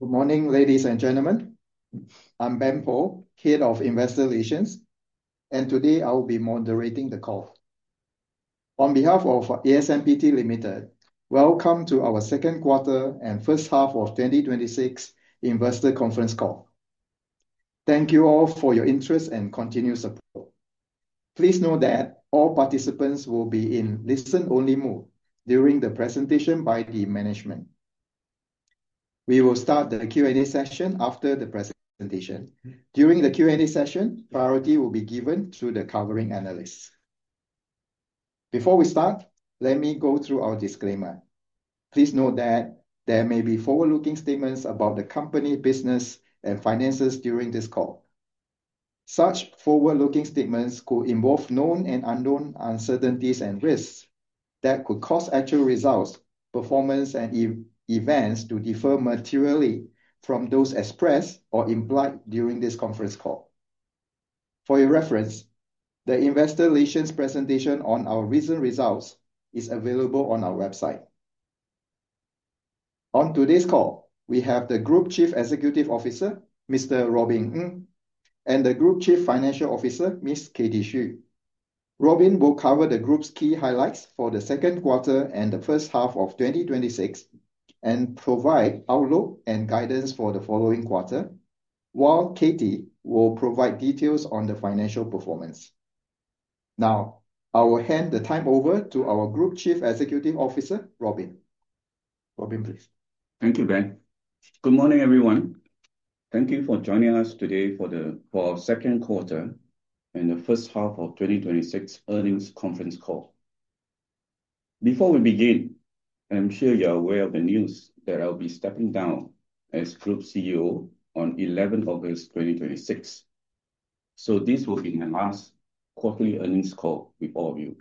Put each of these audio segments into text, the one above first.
Good morning, ladies and gentlemen. I'm Ben Poh, Head of Investor Relations, and today I will be moderating the call. On behalf of ASMPT Limited, welcome to our second quarter and first half of 2026 investor conference call. Thank you all for your interest and continued support. Please note that all participants will be in listen-only mode during the presentation by the management. We will start the Q&A session after the presentation. During the Q&A session, priority will be given to the covering analysts. Before we start, let me go through our disclaimer. Please note that there may be forward-looking statements about the company, business, and finances during this call. Such forward-looking statements could involve known and unknown uncertainties and risks that could cause actual results, performance, and events to differ materially from those expressed or implied during this conference call. For your reference, the investor relations presentation on our recent results is available on our website. On today's call, we have the Group Chief Executive Officer, Mr. Robin Ng, and the Group Chief Financial Officer, Ms. Katie Xu. Robin will cover the group's key highlights for the second quarter and the first half of 2026 and provide outlook and guidance for the following quarter, while Katie will provide details on the financial performance. Now, I will hand the time over to our Group Chief Executive Officer, Robin. Robin, please. Thank you, Ben. Good morning, everyone. Thank you for joining us today for our second quarter and the first half of 2026 earnings conference call. Before we begin, I'm sure you're aware of the news that I'll be stepping down as Group CEO on 11 August 2026. So this will be my last quarterly earnings call with all of you.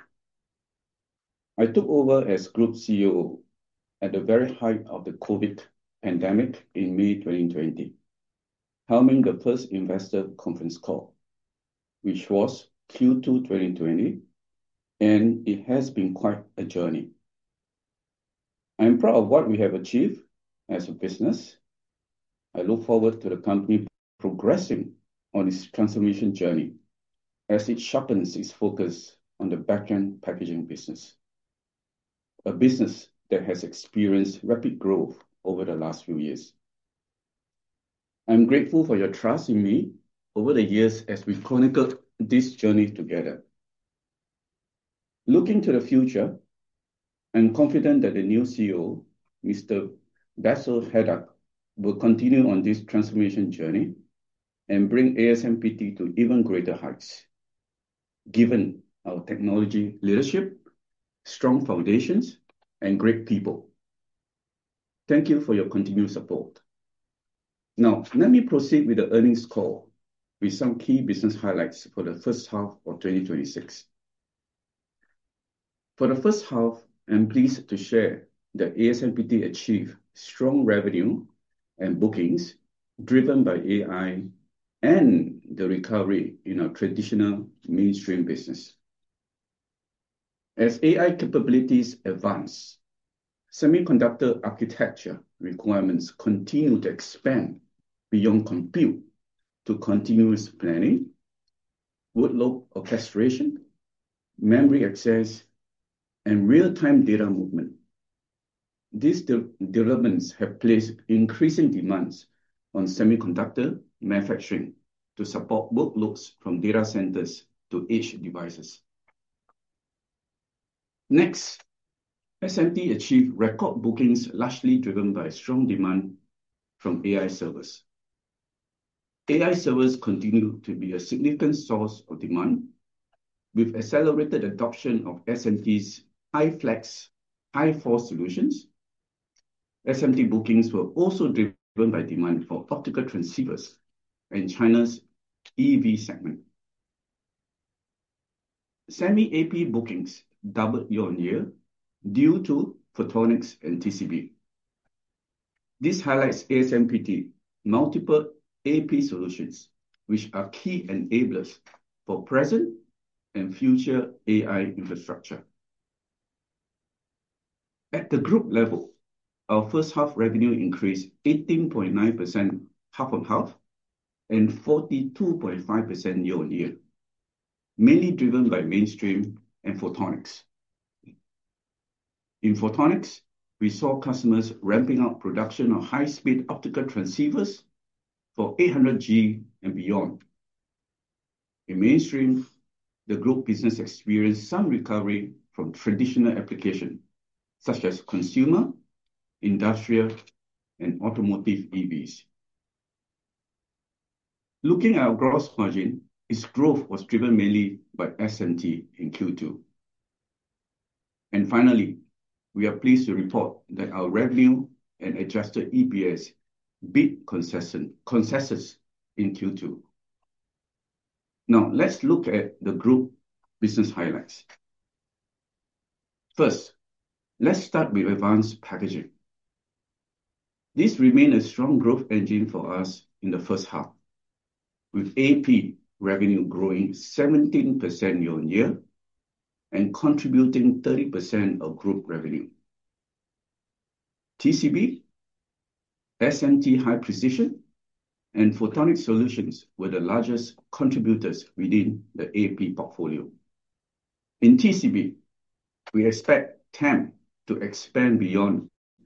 I took over as Group CEO at the very height of the COVID pandemic in May 2020, helming the first investor conference call, which was Q2 2020, and it has been quite a journey. I'm proud of what we have achieved as a business. I look forward to the company progressing on its transformation journey as it sharpens its focus on the back-end packaging business, a business that has experienced rapid growth over the last few years. I'm grateful for your trust in me over the years as we've chronicled this journey together. Looking to the future, I'm confident that the new CEO, Mr. Bassel Haddad, will continue on this transformation journey and bring ASMPT to even greater heights, given our technology leadership, strong foundations, and great people. Thank you for your continued support. Now, let me proceed with the earnings call with some key business highlights for the first half of 2026. For the first half, I'm pleased to share that ASMPT achieved strong revenue and bookings driven by AI and the recovery in our traditional mainstream business. As AI capabilities advance, semiconductor architecture requirements continue to expand beyond compute to continuous planning, workload orchestration, memory access, and real-time data movement. These developments have placed increasing demands on semiconductor manufacturing to support workloads from data centers to edge devices. Next, SMT achieved record bookings largely driven by strong demand from AI servers. AI servers continue to be a significant source of demand, with accelerated adoption of SMT's high-flex, high-force solutions. SMT bookings were also driven by demand for optical transceivers in China's EV segment. Semi-AP bookings doubled year-on-year due to photonics and TCB. This highlights ASMPT multiple AP solutions, which are key enablers for present and future AI infrastructure. At the group level, our first half revenue increased 18.9% half-on-half and 42.5% year-on-year, mainly driven by mainstream and photonics. In photonics, we saw customers ramping up production of high-speed optical transceivers for 800G and beyond. In mainstream, the group business experienced some recovery from traditional applications, such as consumer, industrial, and automotive EVs. Looking at our gross margin, its growth was driven mainly by SMT in Q2. And finally, we are pleased to report that our revenue and adjusted EPS beat consensus in Q2. Now, let's look at the group business highlights. First, let's start with advanced packaging. This remained a strong growth engine for us in the first half, with AP revenue growing 17% year-on-year and contributing 30% of group revenue. TCB, SMT high precision, and photonic solutions were the largest contributors within the AP portfolio. In TCB, we expect TAM to expand beyond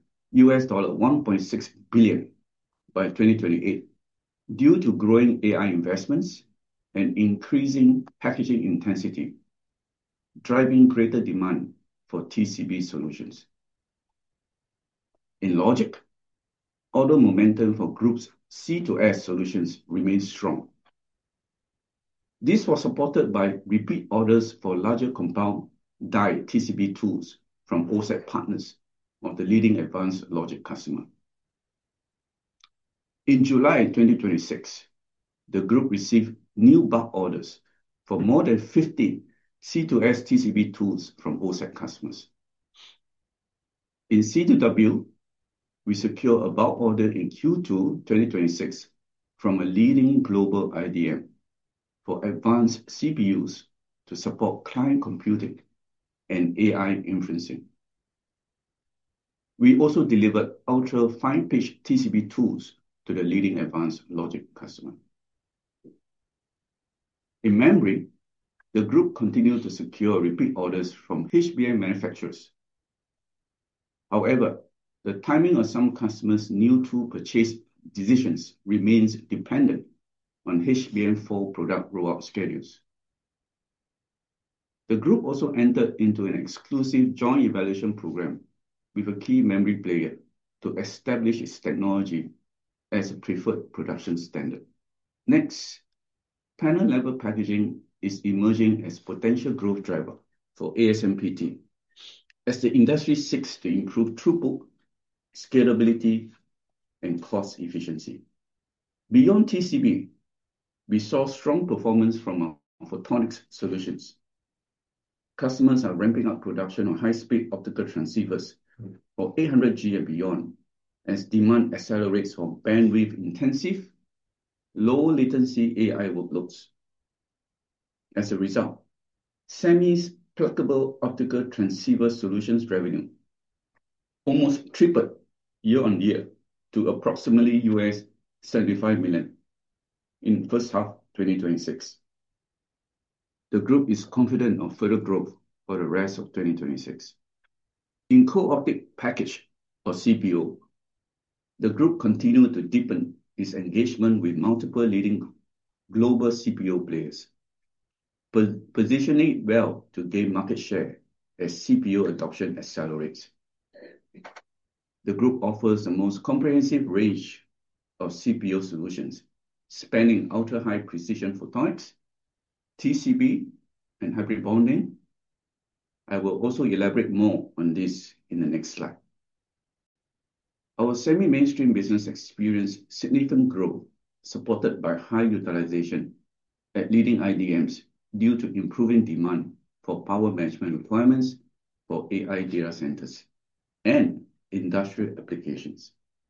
$1.6 billion by 2028 due to growing AI investments and increasing packaging intensity, driving greater demand for TCB solutions. In logic, order momentum for group's C2S solutions remains strong. This was supported by repeat orders for larger compound die TCB tools from OSAT partners of the leading advanced logic customer. In July 2026, the group received new bulk orders for more than 50 C2S TCB tools from OSAT customers. In C2W, we secured a bulk order in Q2 2026 from a leading global IDM for advanced CPUs to support client computing and AI inferencing. We also delivered ultra-fine pitch TCB tools to the leading advanced logic customer. In memory, the group continued to secure repeat orders from HBM manufacturers. However, the timing of some customers' new tool purchase decisions remains dependent on HBM4 product rollout schedules. The group also entered into an exclusive joint evaluation program with a key memory player to establish its technology as a preferred production standard. Next, panel-level packaging is emerging as potential growth driver for ASMPT as the industry seeks to improve throughput, scalability, and cost efficiency. Beyond TCB, we saw strong performance from our photonics solutions. Customers are ramping up production of high-speed optical transceivers for 800G and beyond as demand accelerates for bandwidth-intensive, low-latency AI workloads. As a result, SEMI's pluggable optical transceiver solutions revenue almost tripled year-on-year to approximately $75 million in first half 2026. The group is confident of further growth for the rest of 2026. In co-optic package, or CPO, the group continued to deepen its engagement with multiple leading global CPO players, positioning it well to gain market share as CPO adoption accelerates. The group offers the most comprehensive range of CPO solutions, spanning ultra-high precision photonics, TCB, and hybrid bonding. I will also elaborate more on this in the next slide. Our semi-mainstream business experienced significant growth, supported by high utilization at leading IDMs due to improving demand for power management requirements for AI data centers and industrial applications.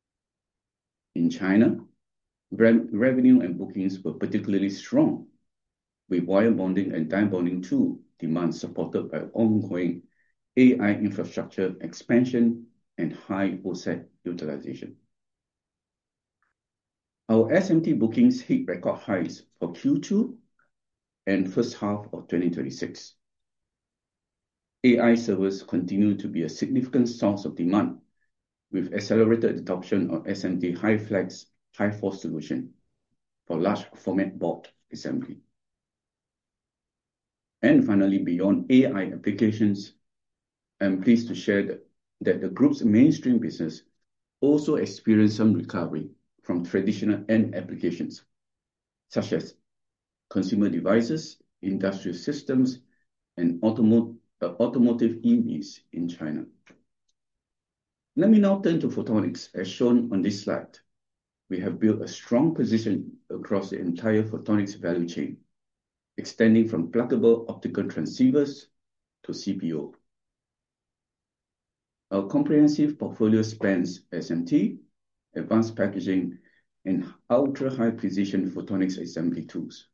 In China, revenue and bookings were particularly strong, with wire bonding and die bonding tool demand supported by ongoing AI infrastructure expansion and high OSAT utilization. Our SMT bookings hit record highs for Q2 and first half of 2026. AI servers continue to be a significant source of demand, with accelerated adoption of SMT high-flex, high-force solution for large format board assembly. And finally, beyond AI applications, I'm pleased to share that the group's mainstream business also experienced some recovery from traditional end applications, such as consumer devices, industrial systems, and automotive EVs in China. Let me now turn to photonics. As shown on this slide, we have built a strong position across the entire photonics value chain, extending from pluggable optical transceivers to CPO. Our comprehensive portfolio spans SMT, advanced packaging, and ultra-high precision photonics assembly tools.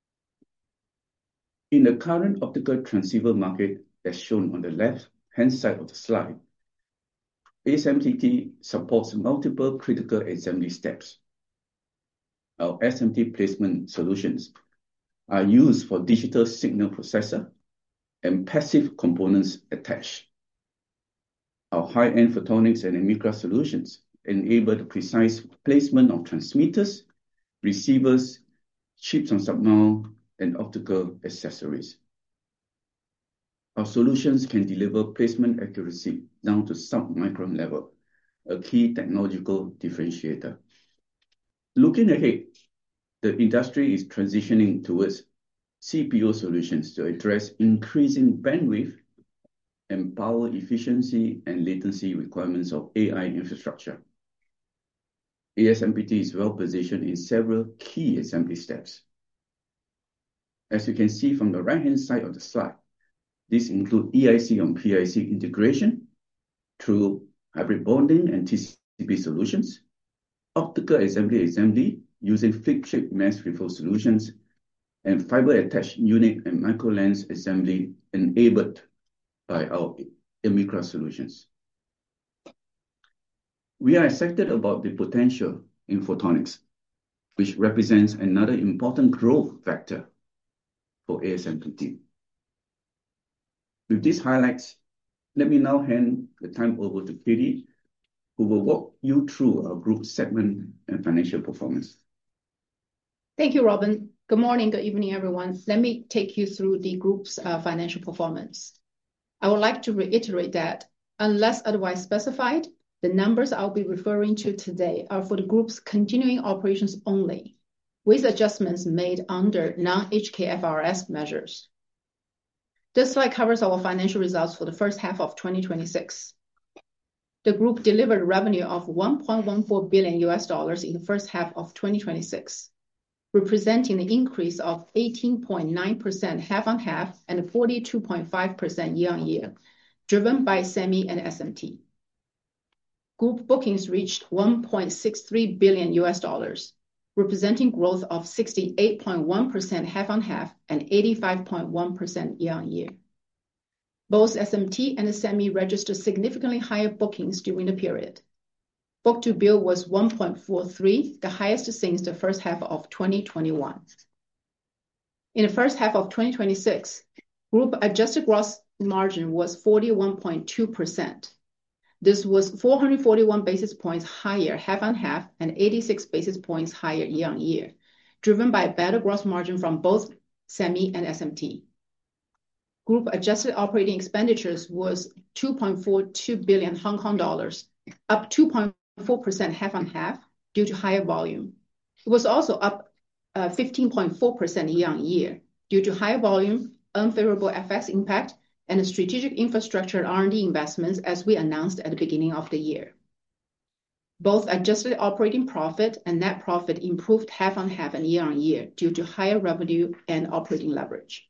In the current optical transceiver market, as shown on the left-hand side of the slide, ASMPT supports multiple critical assembly steps. Our SMT placement solutions are used for digital signal processor and passive components attached. Our high-end photonics and AMICRA solutions enable the precise placement of transmitters, receivers, chips on submount, and optical accessories. Our solutions can deliver placement accuracy down to sub-micron level, a key technological differentiator. Looking ahead, the industry is transitioning towards CPO solutions to address increasing bandwidth and power efficiency and latency requirements of AI infrastructure. ASMPT is well positioned in several key assembly steps. As you can see from the right-hand side of the slide, these include EIC on PIC integration through hybrid bonding and TCB solutions, optical assembly using flip chip mass reflow solutions, and fiber-attached unit and micro-lens assembly enabled by our AMICRA solutions. We are excited about the potential in photonics, which represents another important growth factor for ASMPT. With these highlights, let me now hand the time over to Katie, who will walk you through our group segment and financial performance. Thank you, Robin. Good morning, good evening, everyone. Let me take you through the group's financial performance. I would like to reiterate that unless otherwise specified, the numbers I'll be referring to today are for the group's continuing operations only, with adjustments made under non-HKFRS measures. This slide covers our financial results for the first half of 2026. The group delivered revenue of $1.14 billion in the first half of 2026, representing an increase of 18.9% half-on-half and 42.5% year-on-year, driven by Semi and SMT. Group bookings reached $1.63 billion, representing growth of 68.1% half-on-half and 85.1% year-on-year. Both SMT and Semi registered significantly higher bookings during the period. Book-to-bill was 1.43, the highest since the first half of 2021. In the first half of 2026, group adjusted gross margin was 41.2%. This was 441 basis points higher half-on-half and 86 basis points higher year-on-year, driven by better gross margin from both Semi and SMT. Group adjusted operating expenditures was 2.42 billion Hong Kong dollars, up 2.4% half-on-half due to higher volume. It was also up 15.4% year-on-year due to higher volume, unfavorable FX impact, and strategic infrastructure R&D investments as we announced at the beginning of the year. Both adjusted operating profit and net profit improved half-on-half and year-on-year due to higher revenue and operating leverage.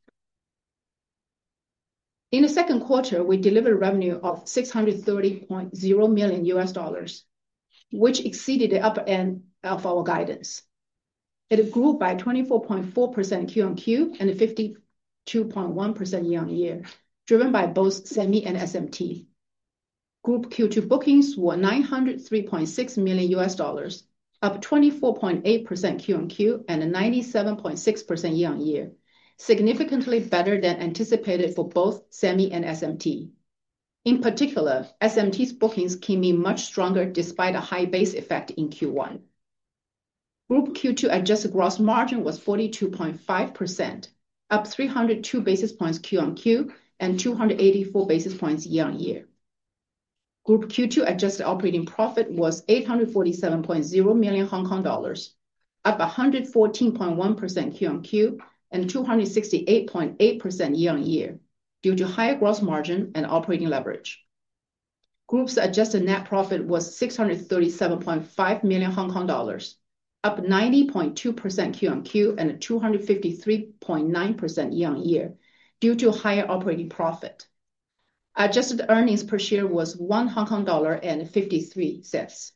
In the second quarter, we delivered revenue of $630.0 million, which exceeded the upper end of our guidance. It grew by 24.4% Q-on-Q and 52.1% year-on-year, driven by both Semi and SMT. Group Q2 bookings were $903.6 million, up 24.8% Q-on-Q and 97.6% year-on-year, significantly better than anticipated for both SEMI and SMT. In particular, SMT's bookings came in much stronger despite a high base effect in Q1. Group Q2 adjusted gross margin was 42.5%, up 302 basis points Q-on-Q and 284 basis points year-on-year. Group Q2 adjusted operating profit was 847.0 million Hong Kong dollars, up 114.1% Q-on-Q and 268.8% year-on-year, due to higher gross margin and operating leverage. Group's adjusted net profit was 637.5 million Hong Kong dollars, up 90.2% Q-on-Q and 253.9% year-on-year, due to higher operating profit. Adjusted earnings per share was 1 Hong Kong dollar and 53 cents.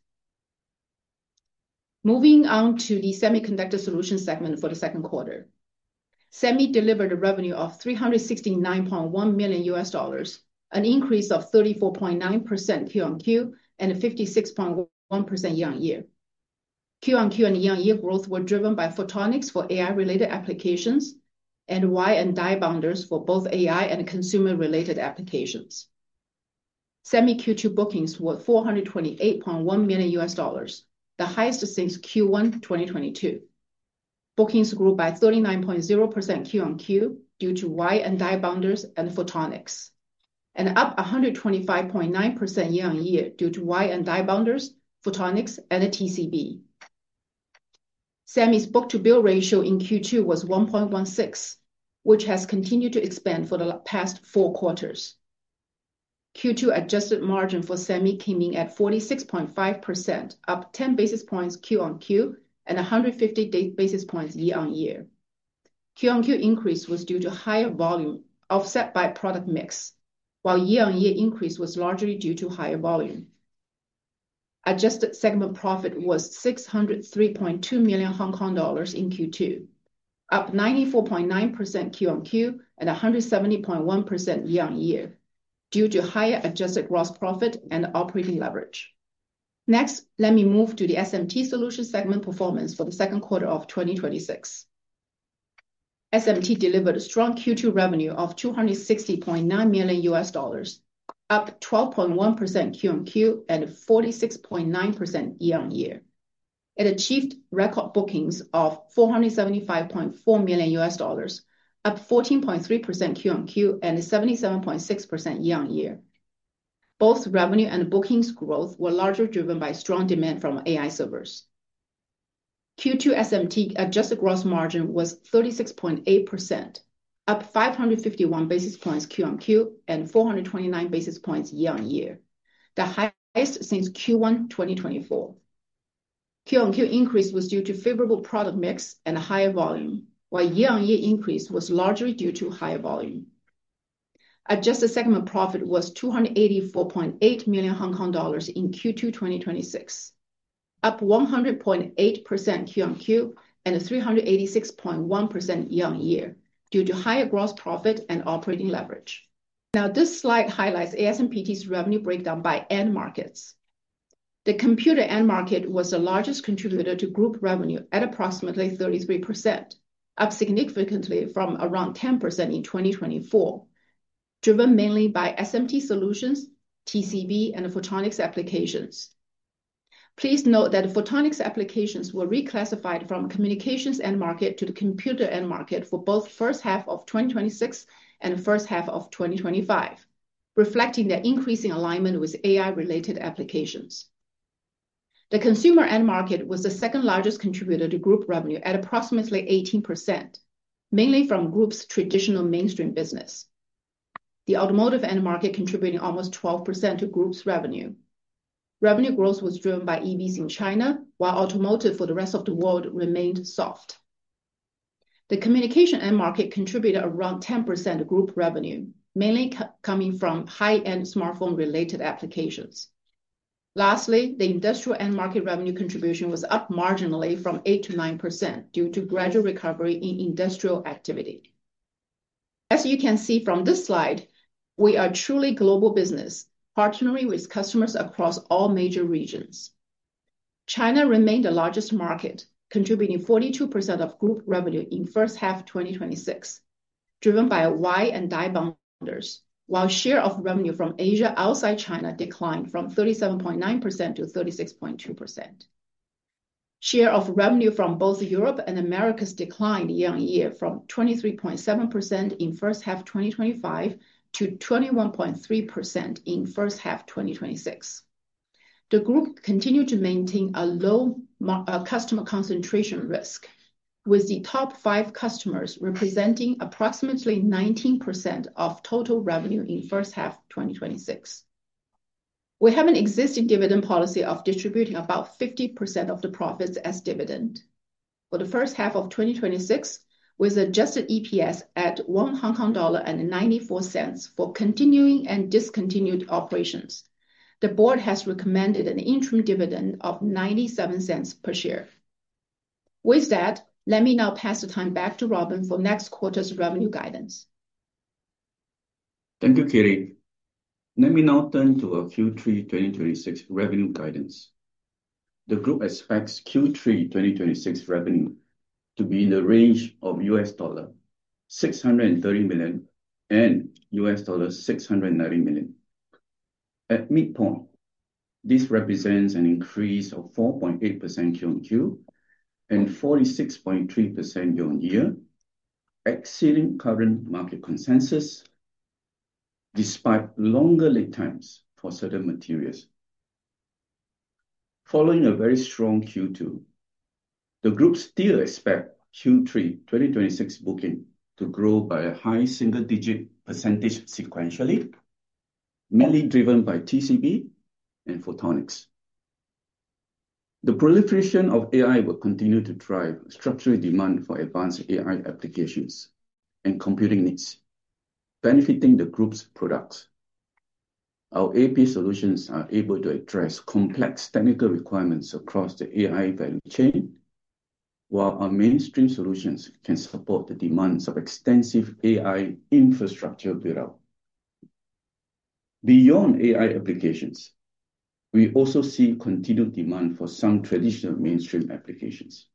Moving on to the Semiconductor Solutions segment for the second quarter. SEMI delivered a revenue of $369.1 million, an increase of 34.9% Q-on-Q and 56.1% year-on-year. Q-on-Q and year-on-year growth were driven by photonics for AI-related applications and wire and die bonders for both AI and consumer-related applications. SEMI Q2 bookings were $428.1 million, the highest since Q1 2022. Bookings grew by 39.0% Q-on-Q due to wire and die bonders and photonics, and up 125.9% year-on-year due to wire and die bonders, photonics, and TCB. SEMI's book-to-bill ratio in Q2 was 1.16, which has continued to expand for the past 4 quarters. Q2 adjusted margin for SEMI came in at 46.5%, up 10 basis points Q-on-Q and 150 basis points year-on-year. Q-on-Q increase was due to higher volume offset by product mix, while year-on-year increase was largely due to higher volume. Adjusted segment profit was 603.2 million Hong Kong dollars in Q2, up 94.9% Q-on-Q and 170.1% year-on-year, due to higher adjusted gross profit and operating leverage. Next, let me move to the SMT Solutions segment performance for the second quarter of 2026. SMT delivered a strong Q2 revenue of $260.9 million, up 12.1% Q-on-Q and 46.9% year-on-year. It achieved record bookings of $475.4 million, up 14.3% Q-on-Q and 77.6% year-on-year. Both revenue and bookings growth were largely driven by strong demand from AI servers. Q2 SMT adjusted gross margin was 36.8%, up 551 basis points Q-on-Q and 429 basis points year-on-year, the highest since Q1 2024. Q-on-Q increase was due to favorable product mix and a higher volume, while year-on-year increase was largely due to higher volume. Adjusted segment profit was 284.8 million Hong Kong dollars in Q2 2026, up 100.8% Q-on-Q and 386.1% year-on-year, due to higher gross profit and operating leverage. Now, this slide highlights ASMPT's revenue breakdown by end markets. The computer end market was the largest contributor to group revenue at approximately 33%, up significantly from around 10% in 2024, driven mainly by SMT solutions, TCB, and photonics applications. Please note that photonics applications were reclassified from communications end market to the computer end market for both first half of 2026 and first half of 2025, reflecting their increasing alignment with AI-related applications. The consumer end market was the second largest contributor to group revenue at approximately 18%, mainly from group's traditional mainstream business. The automotive end market contributing almost 12% to group's revenue. Revenue growth was driven by EVs in China, while automotive for the rest of the world remained soft. The communication end market contributed around 10% of group revenue, mainly coming from high-end smartphone-related applications. Lastly, the industrial end market revenue contribution was up marginally from 8% to 9% due to gradual recovery in industrial activity. As you can see from this slide, we are truly global business, partnering with customers across all major regions. China remained the largest market, contributing 42% of group revenue in first half 2026, driven by wire and die bonders, while share of revenue from Asia outside China declined from 37.9% to 36.2%. Share of revenue from both Europe and Americas declined year-on-year from 23.7% in first half 2025 to 21.3% in first half 2026. The group continued to maintain a low customer concentration risk, with the top 5 customers representing approximately 19% of total revenue in first half 2026. We have an existing dividend policy of distributing about 50% of the profits as dividend. For the first half of 2026, with adjusted EPS at HKD1.94 for continuing and discontinued operations, the board has recommended an interim dividend of 0.97 per share. With that, let me now pass the time back to Robin for next quarter's revenue guidance. Thank you, Katie. Let me now turn to our Q3 2026 revenue guidance. The group expects Q3 2026 revenue to be in the range of $630 million and $690 million. At midpoint, this represents an increase of 4.8% Q-on-Q and 46.3% year-on-year, exceeding current market consensus despite longer lead times for certain materials. Following a very strong Q2, the group still expect Q3 2026 booking to grow by a high single-digit percentage sequentially, mainly driven by TCB and photonics. The proliferation of AI will continue to drive structural demand for advanced AI applications and computing needs, benefiting the group's products. Our AP solutions are able to address complex technical requirements across the AI value chain, while our mainstream solutions can support the demands of extensive AI infrastructure build-out. Beyond AI applications, we also see continued demand for some traditional mainstream applications.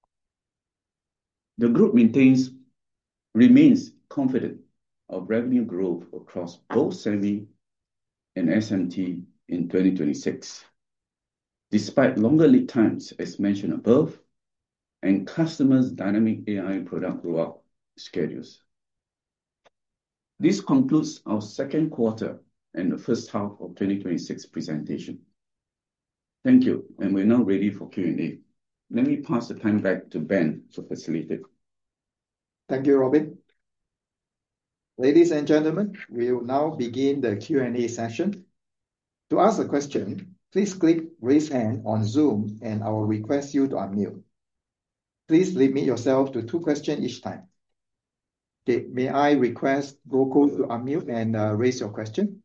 The group remains confident of revenue growth across both Semi and SMT in 2026, despite longer lead times, as mentioned above, and customers' dynamic AI product rollout schedules. This concludes our second quarter and the first half of 2026 presentation. Thank you, and we're now ready for Q&A. Let me pass the time back to Ben to facilitate. Thank you, Robin. Ladies and gentlemen, we will now begin the Q&A session. To ask a question, please click Raise Hand on Zoom and I will request you to unmute. Please limit yourself to 2 questions each time. Okay, may I request Gokul to unmute and raise your question?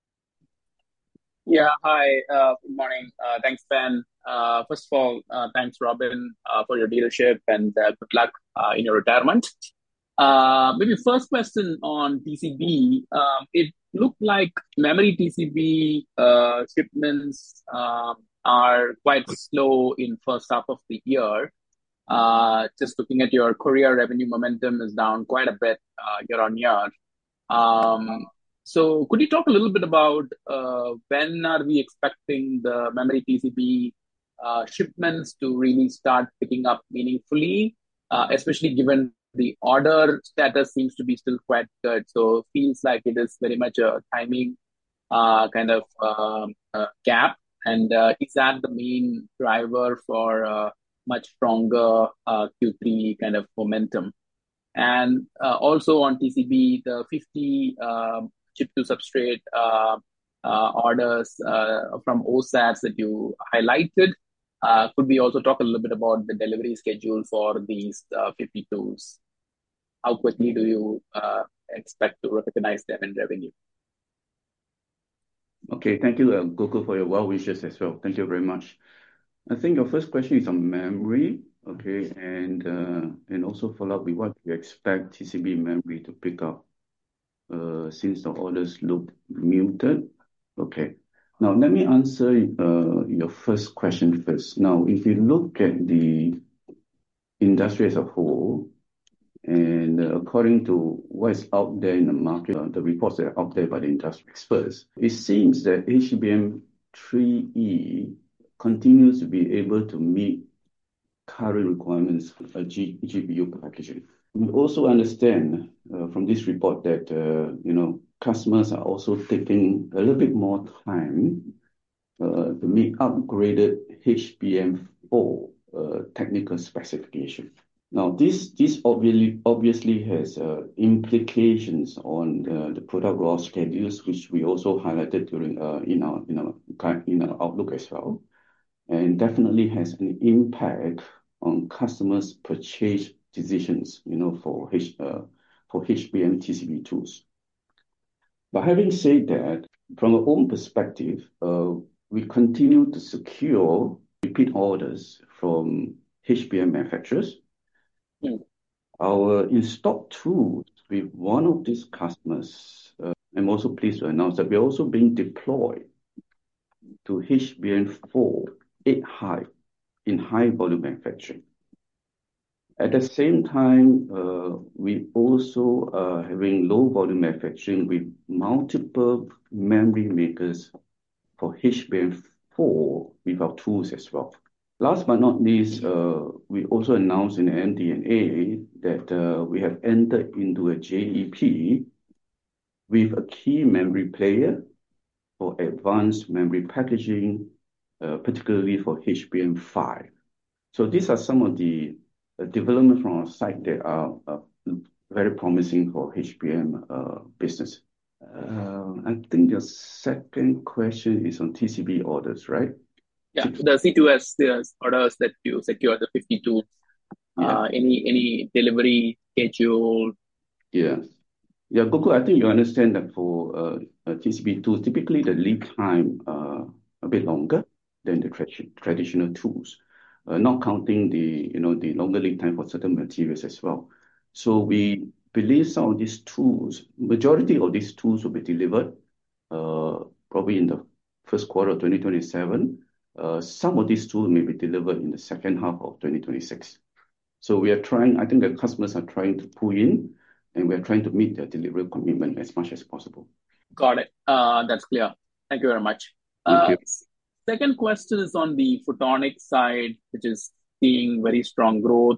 Yeah, hi. Good morning. Thanks, Ben. First of all, thanks, Robin, for your leadership and good luck in your retirement. Maybe first question on TCB. It looked like memory TCB shipments are quite slow in first half of the year. Just looking at your Korea revenue momentum is down quite a bit year-on-year. So could you talk a little bit about when are we expecting the memory TCB shipments to really start picking up meaningfully, especially given the order status seems to be still quite good. So feels like it is very much a timing kind of gap. And is that the main driver for much stronger Q3 kind of momentum? And also on TCB, the 50 chip-to-substrate orders from OSATs that you highlighted. Could we also talk a little bit about the delivery schedule for these 52s? How quickly do you expect to recognize them in revenue? Okay, thank you, Gokul, for your well wishes as well. Thank you very much. I think your first question is on memory, okay, and also follow up with what you expect TCB memory to pick up since the orders look muted. Okay. Now, let me answer your first question first. Now, if you look at the industry as a whole, and according to what is out there in the market, the reports that are out there by the industry experts, it seems that HBM3E continues to be able to meet current requirements for GPU packaging. We also understand from this report that customers are also taking a little bit more time to meet upgraded HBM4 technical specification. Now, this obviously has implications on the product raw schedules, which we also highlighted during in our outlook as well, and definitely has an impact on customers' purchase decisions, for HBM TCB tools. But having said that, from our own perspective, we continue to secure repeat orders from HBM manufacturers. Our in-stock tools with one of these customers, I'm also pleased to announce that we're also being deployed to HBM4 8-high in high volume manufacturing. At the same time, we also are having low volume manufacturing with multiple memory makers for HBM4 with our tools as well. Last but not least, we also announced in the MD&A that we have entered into a JEP with a key memory player for advanced memory packaging, particularly for HBM5. So these are some of the developments from our side that are very promising for HBM business. I think your second question is on TCB orders, right? Yeah, the C2S orders that you secured, the 52. Yeah. Any delivery schedule? Yeah. Yeah, Gokul, I think you understand that for TCB tools, typically the lead time a bit longer than the traditional tools, not counting the longer lead time for certain materials as well. So we believe some of these tools, majority of these tools will be delivered probably in the first quarter of 2027. Some of these tools may be delivered in the second half of 2026. So we are trying, I think the customers are trying to pull in, and we are trying to meet their delivery commitment as much as possible. Got it. That's clear. Thank you very much. Thank you. Second question is on the photonics side, which is seeing very strong growth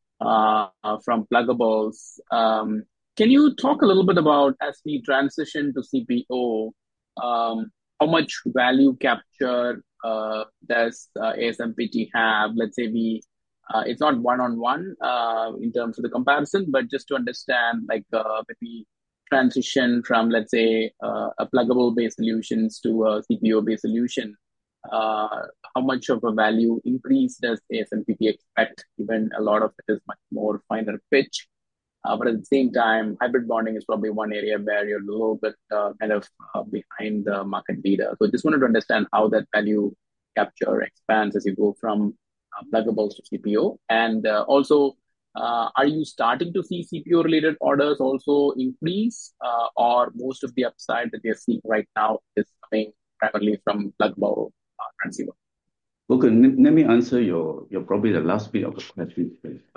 from pluggables. Can you talk a little bit about, as we transition to CPO, how much value capture does ASMPT have? Let's say it's not one-on-one in terms of the comparison, but just to understand, like maybe transition from, let's say, a pluggable-based solutions to a CPO-based solution, how much of a value increase does ASMPT expect, given a lot of it is much more finer pitch? But at the same time, hybrid bonding is probably one area where you're a little bit kind of behind the market leader. So just wanted to understand how that value capture expands as you go from pluggables to CPO. And also, are you starting to see CPO-related orders also increase, or most of the upside that you're seeing right now is coming primarily from pluggable transceiver? Okay, let me answer your probably the last bit of the question first.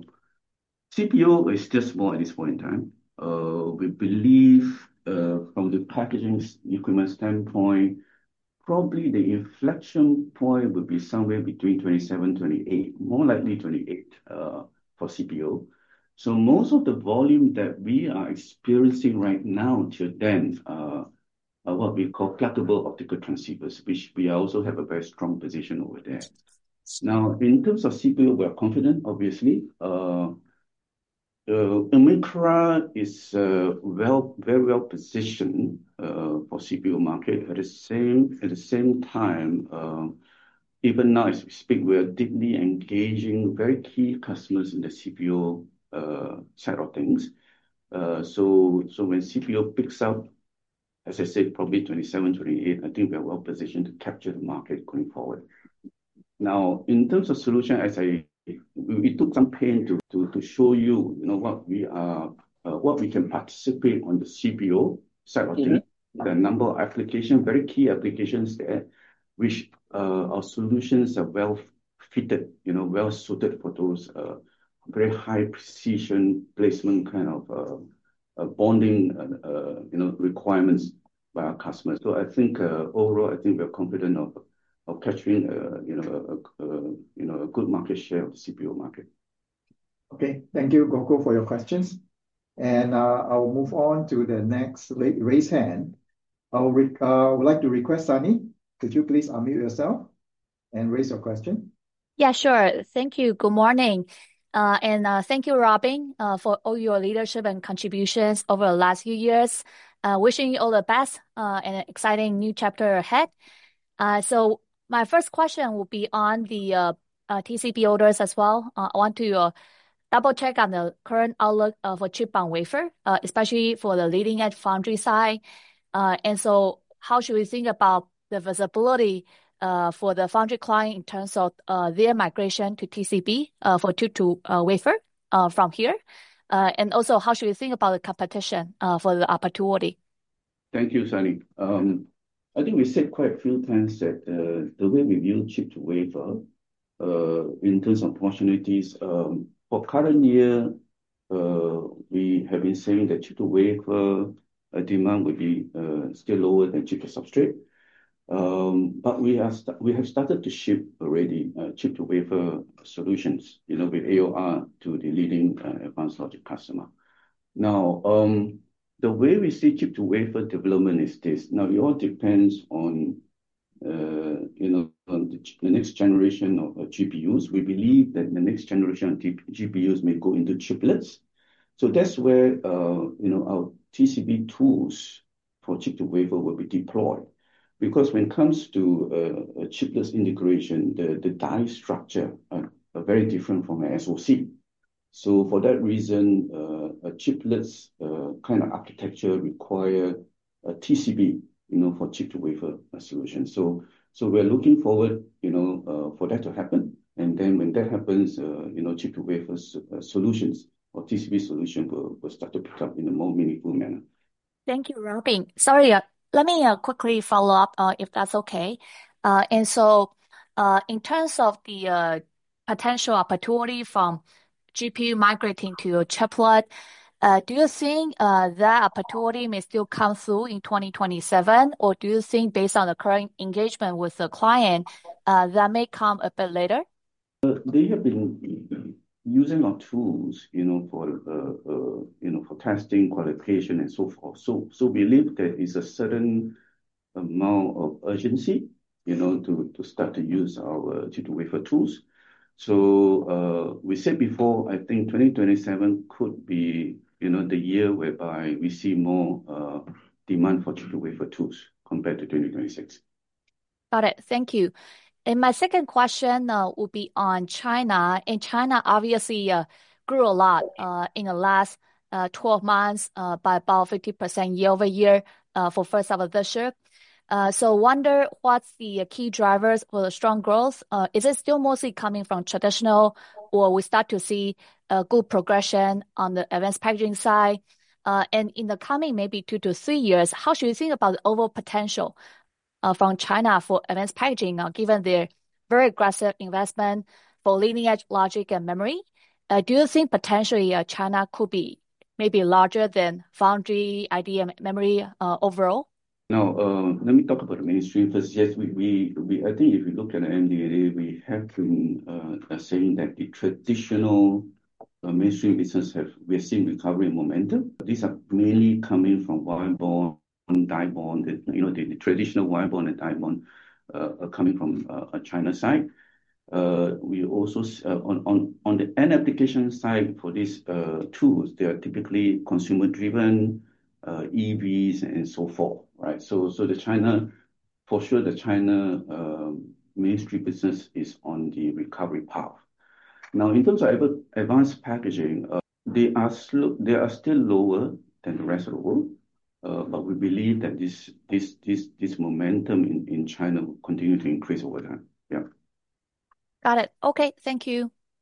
CPO is just small at this point in time. We believe from the packaging equipment standpoint, probably the inflection point would be somewhere between 27, 28, more likely 28 for CPO. So most of the volume that we are experiencing right now till then are what we call pluggable optical transceivers, which we also have a very strong position over there. Now, in terms of CPO, we are confident, obviously. AMICRA is very well positioned for CPO market. At the same time, even now as we speak, we are deeply engaging very key customers in the CPO side of things. So when CPO picks up, as I said, probably 27, 28, I think we are well positioned to capture the market going forward. Now, in terms of solution, we took some pain to show you, what we can participate on the CPO side of things. the number of applications, very key applications there, which our solutions are well fitted, well suited for those very high precision placement kind of bonding requirements by our customers. So I think overall, I think we're confident of capturing a good market share of the CPO market. Okay, thank you, Gokul, for your questions. And I'll move on to the next raise hand. I would like to request Sunny, could you please unmute yourself and raise your question? Yeah, sure. Thank you. Good morning. And thank you, Robin, for all your leadership and contributions over the last few years. Wishing you all the best and an exciting new chapter ahead. So my first question will be on the TCB orders as well. I want to double check on the current outlook for chip-on-wafer, especially for the leading-edge foundry side. And so how should we think about the visibility for the foundry client in terms of their migration to TCB for chip-to-wafer from here? And also, how should we think about the competition for the opportunity? Thank you, Sunny. I think we said quite a few times that the way we view chip-to-wafer in terms of opportunities, for current year, we have been saying that chip-to-wafer demand will be still lower than chip-to-substrate. But we have started to ship already chip-to-wafer solutions, with AOR to the leading advanced logic customer. Now, the way we see chip-to-wafer development is this. Now, it all depends on on the next generation of GPUs. We believe that the next generation of GPUs may go into chiplets. So that's where our TCB tools for chip-to-wafer will be deployed. Because when it comes to chiplets integration, the die structure are very different from an SoC. So for that reason, chiplets kind of architecture require a TCB, for chip-to-wafer solution. So we're looking forward, for that to happen. And then when that happens, chip-to-wafer solutions or TCB solution will start to pick up in a more meaningful manner. Thank you, Robin. Sorry, let me quickly follow up, if that's okay. And so, in terms of the potential opportunity from GPU migrating to a chiplet, do you think that opportunity may still come through in 2027, or do you think based on the current engagement with the client, that may come a bit later? They have been using our tools, for testing, qualification, and so forth. So we believe there is a certain amount of urgency, to start to use our chip-to-wafer tools. So we said before, I think 2027 could be, the year whereby we see more demand for chip-to-wafer tools compared to 2026. Got it. Thank you. And my second question will be on China. And China obviously grew a lot in the last 12 months by about 50% year over year for first half of this year. So wonder what's the key drivers for the strong growth? Is it still mostly coming from traditional, or we start to see a good progression on the advanced packaging side? And in the coming maybe 2 to 3 years, how should you think about the overall potential from China for advanced packaging, given their very aggressive investment for leading edge logic and memory? Do you think potentially China could be maybe larger than foundry, IDM, memory overall? Now, let me talk about the mainstream first. Yes, I think if you look at the MD&A, we have been saying that the traditional mainstream business we are seeing recovery momentum. These are mainly coming from wire bond, die bond, the traditional wire bond and die bond are coming from a China side. We also on the end application side for these tools, they are typically consumer driven, EVs and so forth, right? So the China mainstream business is on the recovery path. Now, in terms of advanced packaging, they are still lower than the rest of the world. But we believe that this momentum in China will continue to increase over time. Yeah. Got it. Okay, thank you.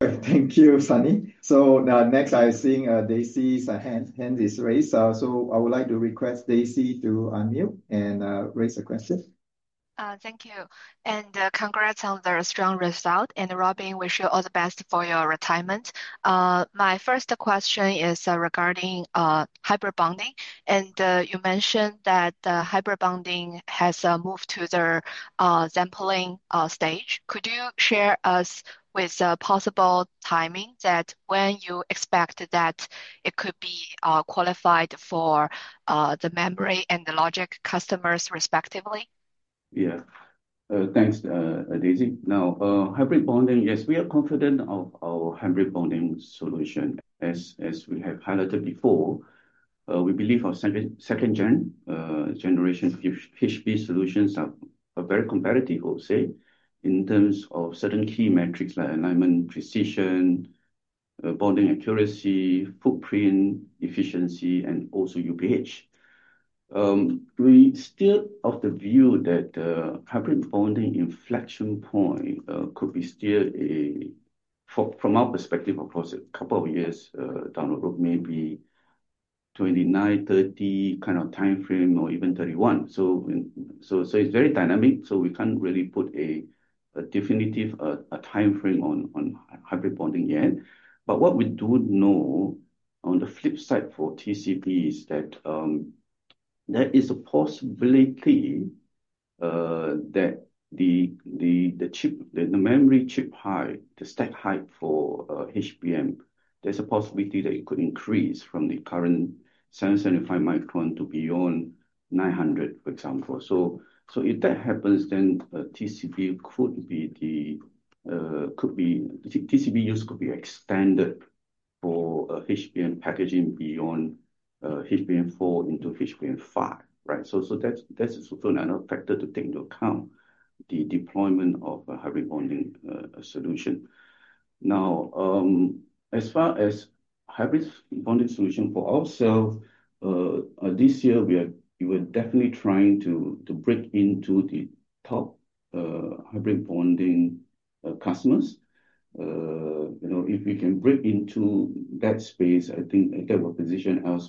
Thank you, Sunny. So next, I think Daisy's hand is raised. So I would like to request Daisy to unmute and raise a question. Thank you. And congrats on the strong result. And Robin, wish you all the best for your retirement. My first question is regarding hybrid bonding. And you mentioned that hybrid bonding has moved to the sampling stage. Could you share us with possible timing that when you expect that it could be qualified for the memory and the logic customers respectively? Yeah. Thanks, Daisy. Now, hybrid bonding, yes, we are confident of our hybrid bonding solution. As we have highlighted before, we believe our second generation HB solutions are very competitive, I would say, in terms of certain key metrics like alignment precision, bonding accuracy, footprint efficiency, and also UPH. We still of the view that hybrid bonding inflection point could be still from our perspective, of course, a couple of years down the road, maybe 29, 30 kind of time frame, or even 31. So it's very dynamic. So we can't really put a definitive time frame on hybrid bonding yet. But what we do know on the flip side for TCB is that there is a possibility that the memory chip height, the stack height for HBM, there's a possibility that it could increase from the current 775 micron to beyond 900, for example. So if that happens, then TCB TCB use could be extended for HBM packaging beyond HBM4 into HBM5, right? So that's also another factor to take into account the deployment of a hybrid bonding solution. Now, as far as hybrid bonding solution for ourselves, this year we were definitely trying to break into the top hybrid bonding customers. If we can break into that space, I think that will position us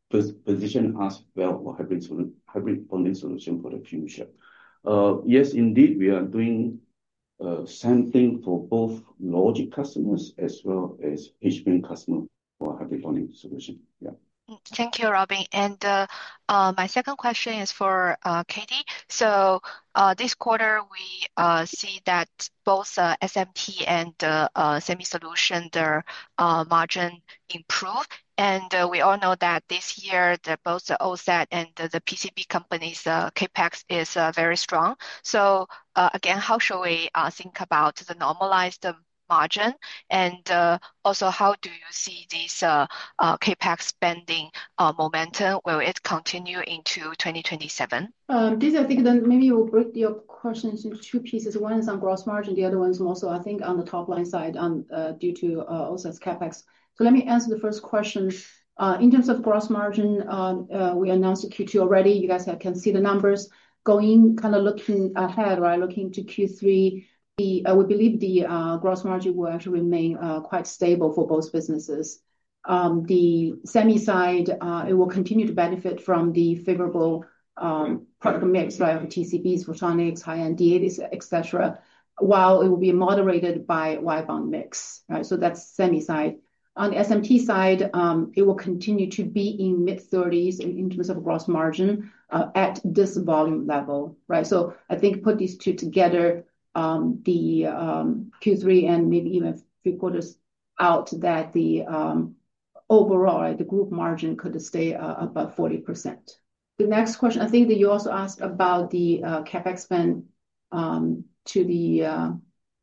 well for hybrid bonding solution for the future. Yes, indeed, we are doing sampling for both logic customers as well as HBM customers for hybrid bonding solution. Yeah. Thank you, Robin. And my second question is for Katie. So this quarter, we see that both SMT and Semi Solution, their margin improve. And we all know that this year, both the OSAT and the PCB companies' CapEx is very strong. So again, how should we think about the normalized margin? And also, how do you see this CapEx spending momentum? Will it continue into 2027? This, I think, then maybe we'll break your questions into two pieces. One is on gross margin. The other one is also, I think, on the top line side due to OSAT's CapEx. So let me answer the first question. In terms of gross margin, we announced the Q2 already. You guys can see the numbers going, kind of looking ahead, right? Looking to Q3. We believe the gross margin will actually remain quite stable for both businesses. The semi side, it will continue to benefit from the favorable product mix, right, of TCBs, photonics, high-end D80s, etc., while it will be moderated by wire bond mix, right? So that's semi side. On the SMT side, it will continue to be in mid-30s in terms of gross margin at this volume level, right? So I think put these two together, the Q3 and maybe even 3 quarters out, that the overall, right, the group margin could stay above 40%. The next question, I think that you also asked about the CapEx spend to the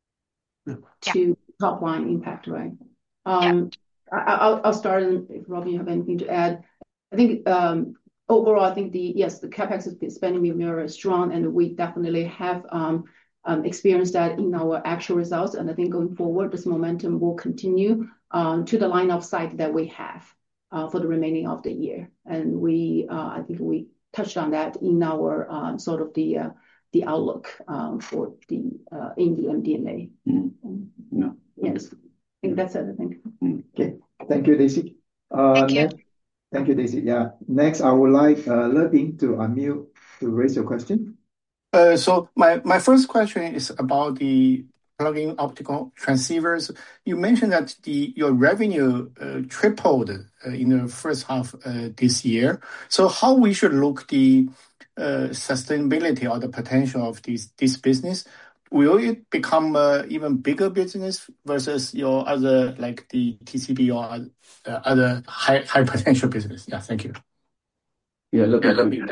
to top line impact, right? I'll start, and if Robin, you have anything to add. I think overall, I think the CapEx spending will be very strong, and we definitely have experienced that in our actual results. And I think going forward, this momentum will continue to the line of sight that we have for the remaining of the year. And I think we touched on that in our sort of the outlook for in the MD&A. No. Yes. think that's everything. Okay. Thank you, Daisy. Thank you. Thank you, Daisy. Yeah. Next, I would like Leping to unmute to raise your question. So my first question is about the plug-in optical transceivers. You mentioned that your revenue tripled in the first half this year. So how we should look the sustainability or the potential of this business? Will it become even bigger business versus your other, like the TCB or other high potential business? Yeah, thank you. Yeah, look,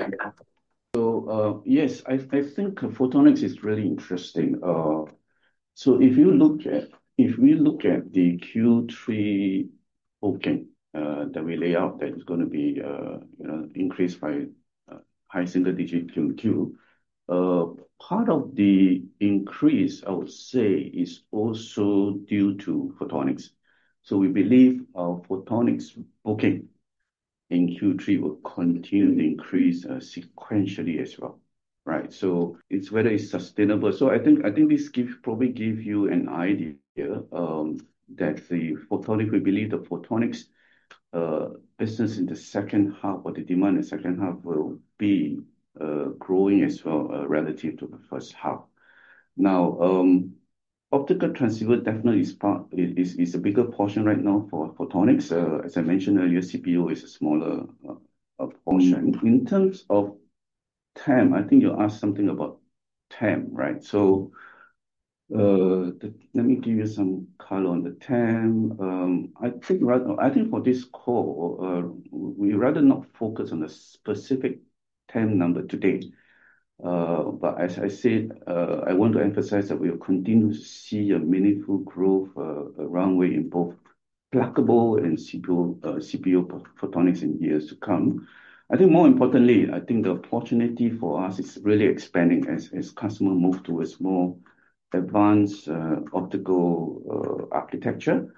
yes, I think photonics is really interesting. So if we look at the Q3 booking that we lay out, that is going to be increased by high single digit Q2. Part of the increase, I would say, is also due to photonics. So we believe our photonics booking in Q3 will continue to increase sequentially as well, right? So it's whether it's sustainable. So I think this probably give you an idea that the photonics, we believe the photonics business in the second half, or the demand in the second half, will be growing as well relative to the first half. Now, optical transceiver definitely is a bigger portion right now for photonics. As I mentioned earlier, CPO is a smaller portion. In terms of TAM, I think you asked something about TAM, right? So let me give you some color on the TAM. I think for this call, we rather not focus on the specific TAM number today. But as I said, I want to emphasize that we will continue to see a meaningful growth runway in both pluggable and CPO photonics in years to come. I think more importantly, I think the opportunity for us is really expanding as customers move towards more advanced optical architecture.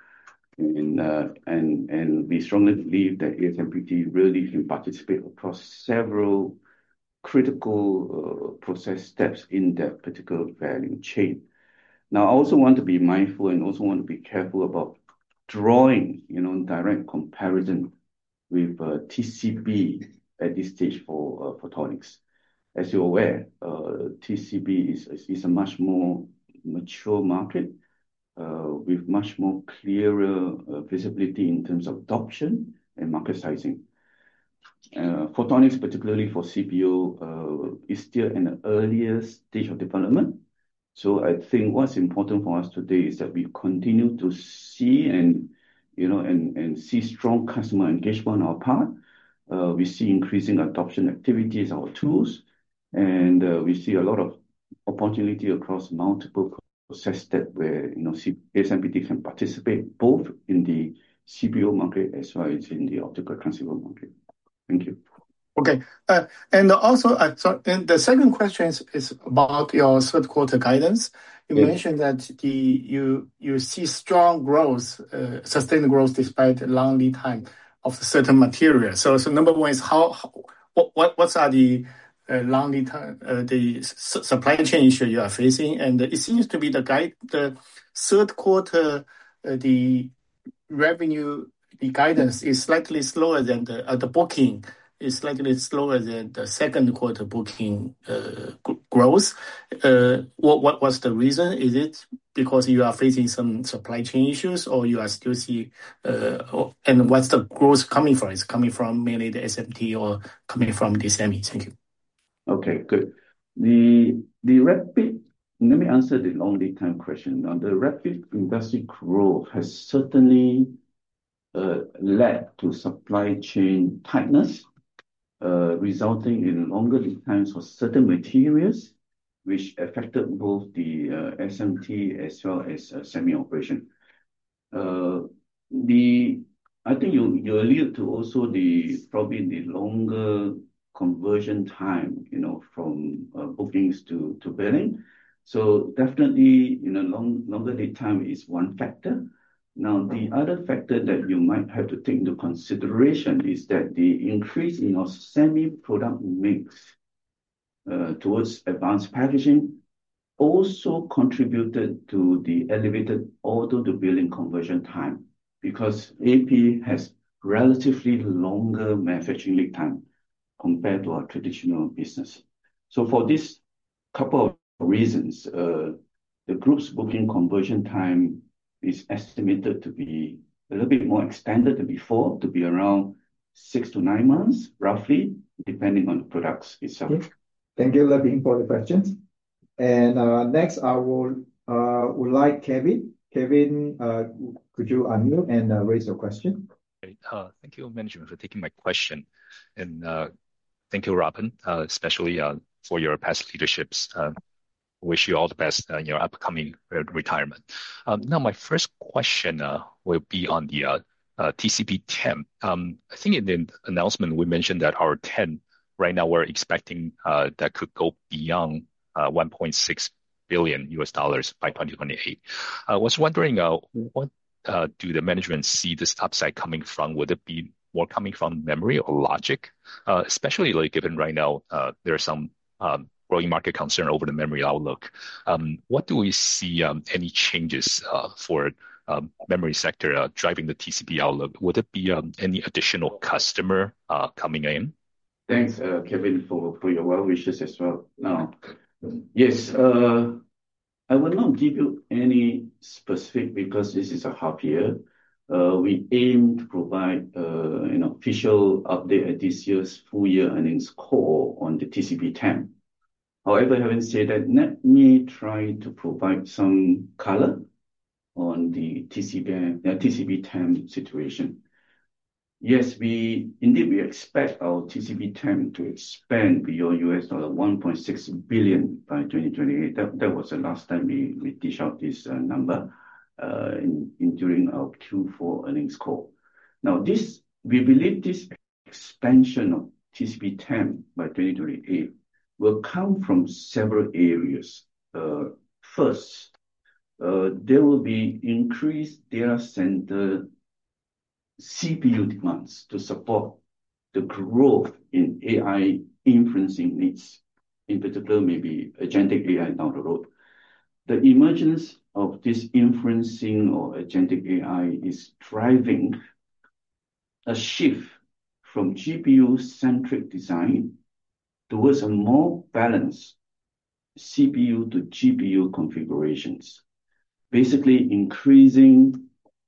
And we strongly believe that ASMPT really can participate across several critical process steps in that particular value chain. Now, I also want to be mindful and also want to be careful about drawing, direct comparison with TCB at this stage for photonics. As you're aware, TCB is a much more mature market with much more clearer visibility in terms of adoption and market sizing. Photonics, particularly for CPO, is still in the earlier stage of development. So I think what's important for us today is that we continue to see and see strong customer engagement on our part. We see increasing adoption activities, our tools, and we see a lot of opportunity across multiple process steps where ASMPT can participate both in the CPO market as well as in the optical transceiver market. Thank you. Okay. And also, and the second question is about your third quarter guidance. You mentioned that you see strong growth, sustained growth despite long lead time of certain materials. So number one is what are the long lead time, the supply chain issue you are facing? And it seems to be the third quarter, the revenue, the guidance is slightly slower than the booking is slightly slower than the second quarter booking growth. What was the reason? Is it because you are facing some supply chain issues, or you are still seeing, and what's the growth coming from? Is it coming from mainly the SMT or coming from the semi? Thank you. Okay, good. Let me answer the long lead time question. Now, the rapid industry growth has certainly led to supply chain tightness, resulting in longer lead times for certain materials, which affected both the SMT as well as semi operation. I think you allude to also probably the longer conversion time, from bookings to billing. So definitely, longer lead time is one factor. Now, the other factor that you might have to take into consideration is that the increase in our semi product mix towards advanced packaging also contributed to the elevated order-to-billing conversion time because AP has relatively longer manufacturing lead time compared to our traditional business. So for this couple of reasons, the group's booking conversion time is estimated to be a little bit more extended than before, to be around 6 to 9 months, roughly, depending on the products itself. Okay. Thank you, Leping, for the questions. And next, I would like Kevin. Kevin, could you unmute and raise your question? Great. Thank you, management, for taking my question. And thank you, Robin, especially for your past leaderships. Wish you all the best in your upcoming retirement. Now, my first question will be on the TCB TAM. I think in the announcement, we mentioned that our TAM right now, we're expecting that could go beyond $1.6 billion by 2028. I was wondering, what do the management see this upside coming from? Would it be more coming from memory or logic? Especially like given right now, there are some growing market concern over the memory outlook. What do we see any changes for memory sector driving the TCB outlook? Would it be any additional customer coming in? Thanks, Kevin, for your well wishes as well. Now, yes, I will not give you any specific because this is a half year. We aim to provide an official update at this year's full year earnings call on the TCB TAM. However, having said that, let me try to provide some color on the TCB TAM situation. Yes, we expect our TCB TAM to expand beyond $1.6 billion by 2028. That was the last time we dish out this number during our Q4 earnings call. Now, we believe this expansion of TCB TAM by 2028 will come from several areas. First, there will be increased data center CPU demands to support the growth in AI inferencing needs, in particular, maybe agentic AI down the road. The emergence of this inferencing or agentic AI is driving a shift from GPU-centric design towards a more balanced CPU to GPU configurations, basically increasing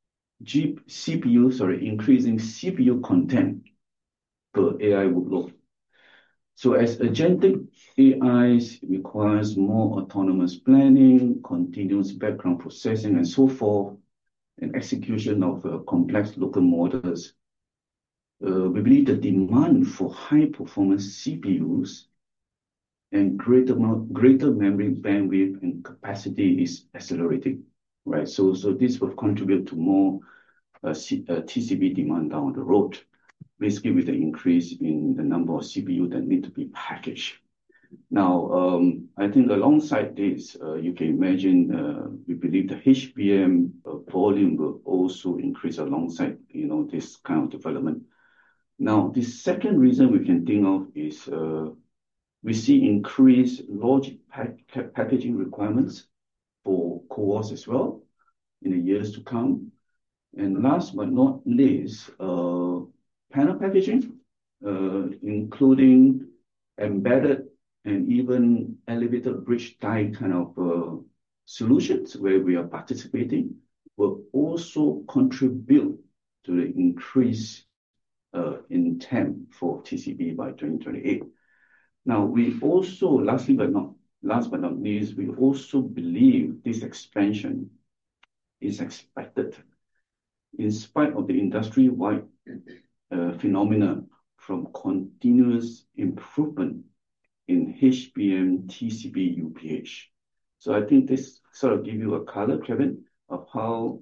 CPU content per AI workload. So as agentic AI requires more autonomous planning, continuous background processing, and so forth, and execution of complex local models, we believe the demand for high-performance CPUs and greater memory bandwidth and capacity is accelerating, right? So this will contribute to more TCB demand down the road, basically with the increase in the number of CPU that need to be packaged. Now, I think alongside this, you can imagine we believe the HBM volume will also increase alongside this kind of development. Now, the second reason we can think of is we see increased logic packaging requirements for cores as well in the years to come. And last but not least, panel packaging, including embedded and even elevated bridge die kind of solutions where we are participating, will also contribute to the increase in TAM for TCB by 2028. Now, we also, last but not least, we also believe this expansion is expected in spite of the industry-wide phenomena from continuous improvement in HBM TCB UPH. So I think this sort of gives you a color, Kevin, of how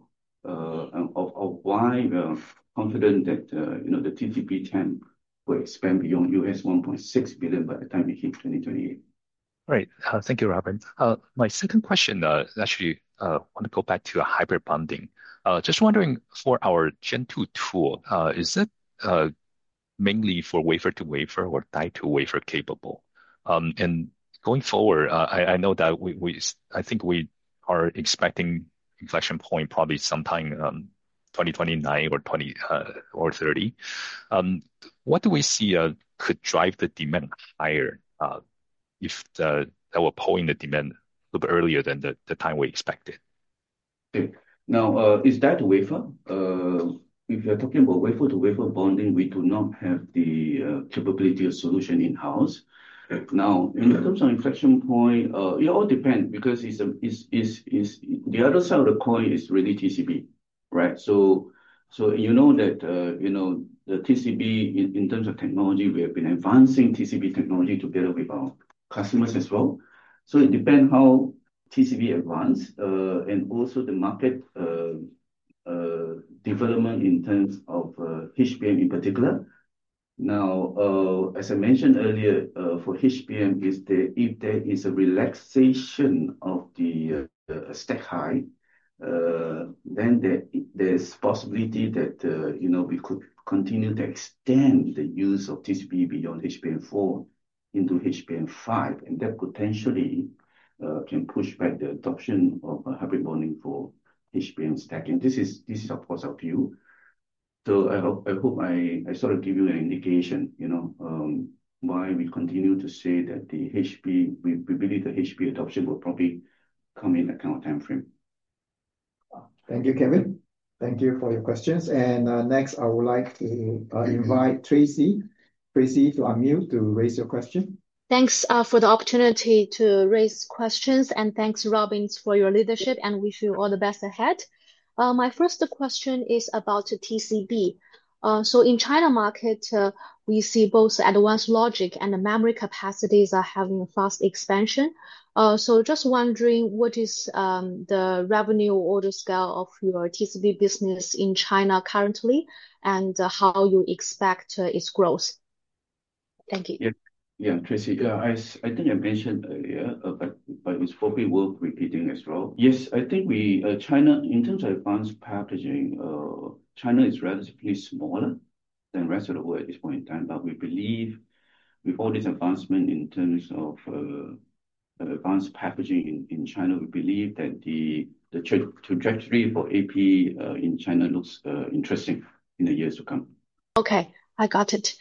of why we are confident that the TCB TAM will expand beyond $1.6 billion by the time we hit 2028. Right. Thank you, Robin. My second question actually want to go back to hybrid bonding. Just wondering for our Gen 2 tool, is it mainly for wafer to wafer or die to wafer capable? And going forward, I know that I think we are expecting inflection point probably sometime 2029 or 30. What do we see could drive the demand higher if that will pull in the demand a little bit earlier than the time we expected? Okay. Now, is that wafer? If you're talking about wafer-to-wafer bonding, we do not have the capability of solution in-house. Now, in terms of inflection point, it all depends because the other side of the coin is really TCB, right? So you know that the TCB in terms of technology, we have been advancing TCB technology together with our customers as well. So it depends how TCB advance and also the market development in terms of HBM in particular. Now, as I mentioned earlier, for HBM, if there is a relaxation of the stack height, then there's possibility that we could continue to extend the use of TCB beyond HBM4 into HBM5, and that potentially can push back the adoption of hybrid bonding for HBM stacking. This is of course our view. So I hope I sort of give you an indication, why we continue to say that we believe the HB adoption will probably come in that kind of time frame. Thank you, Kevin. Thank you for your questions. And next, I would like to invite Tracy. Tracy, to unmute to raise your question. Thanks for the opportunity to raise questions, and thanks, Robin, for your leadership, and wish you all the best ahead. My first question is about TCB. So in China market, we see both advanced logic and the memory capacities are having fast expansion. So just wondering, what is the revenue order scale of your TCB business in China currently, and how you expect its growth? Thank you. Yeah, Tracy. I think I mentioned earlier, but it's probably worth repeating as well. Yes, I think China, in terms of advanced packaging, China is relatively smaller than the rest of the world at this point in time. But we believe with all this advancement in terms of advanced packaging in China, we believe that the trajectory for AP in China looks interesting in the years to come. Okay, I got it.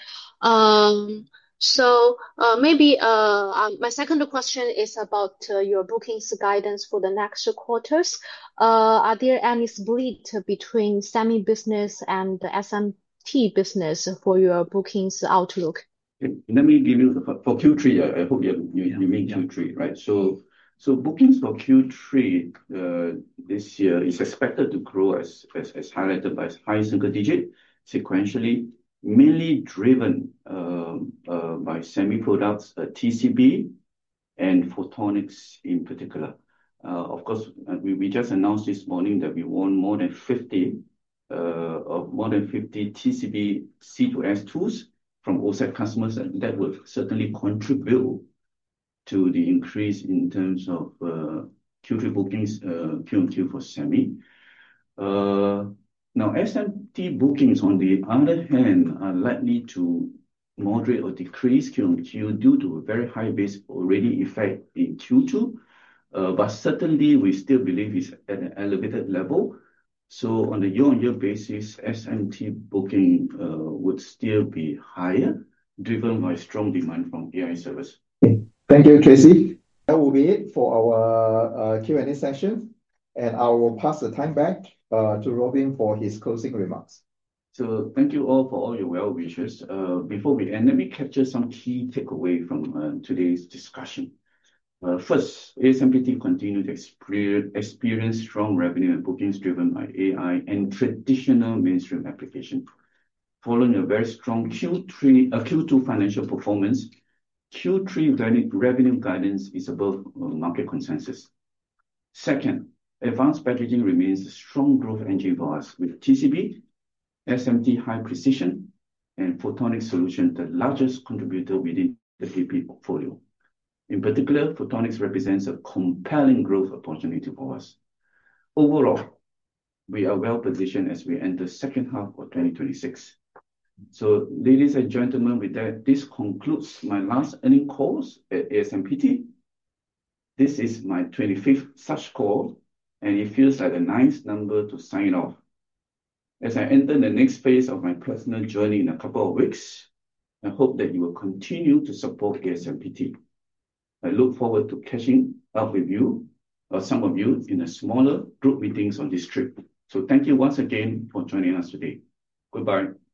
So maybe my second question is about your bookings guidance for the next quarters. Are there any split between semi business and the SMT business for your bookings outlook? Let me give you for Q3. I hope you mean Q3, right? So bookings for Q3 this year is expected to grow as highlighted by high single digit sequentially, mainly driven by semi products, TCB, and photonics in particular. Of course, we just announced this morning that we won more than 50 TCB C2S tools from OSAT customers, and that will certainly contribute to the increase in terms of Q3 bookings Q&Q for semi. Now, SMT bookings, on the other hand, are likely to moderate or decrease Q&Q due to a very high base already effect in Q2. But certainly, we still believe it's at an elevated level. So on a year-on-year basis, SMT booking would still be higher, driven by strong demand from AI servers. Thank you, Tracy. That will be it for our Q&A session. And I will pass the time back to Robin for his closing remarks. So thank you all for all your well wishes. Before we end, let me capture some key takeaway from today's discussion. First, ASMPT continued to experience strong revenue and bookings driven by AI and traditional mainstream application. Following a very strong Q2 financial performance, Q3 revenue guidance is above market consensus. Second, advanced packaging remains a strong growth engine for us, with TCB, SMT high precision, and photonic solution the largest contributor within the AP portfolio. In particular, photonics represents a compelling growth opportunity for us. Overall, we are well positioned as we enter the second half of 2026. So, ladies and gentlemen, with that, this concludes my last earnings calls at ASMPT. This is my 25th such call, and it feels like a nice number to sign off. As I enter the next phase of my personal journey in a couple of weeks, I hope that you will continue to support ASMPT. I look forward to catching up with you, or some of you, in a smaller group meetings on this trip. So thank you once again for joining us today. Goodbye.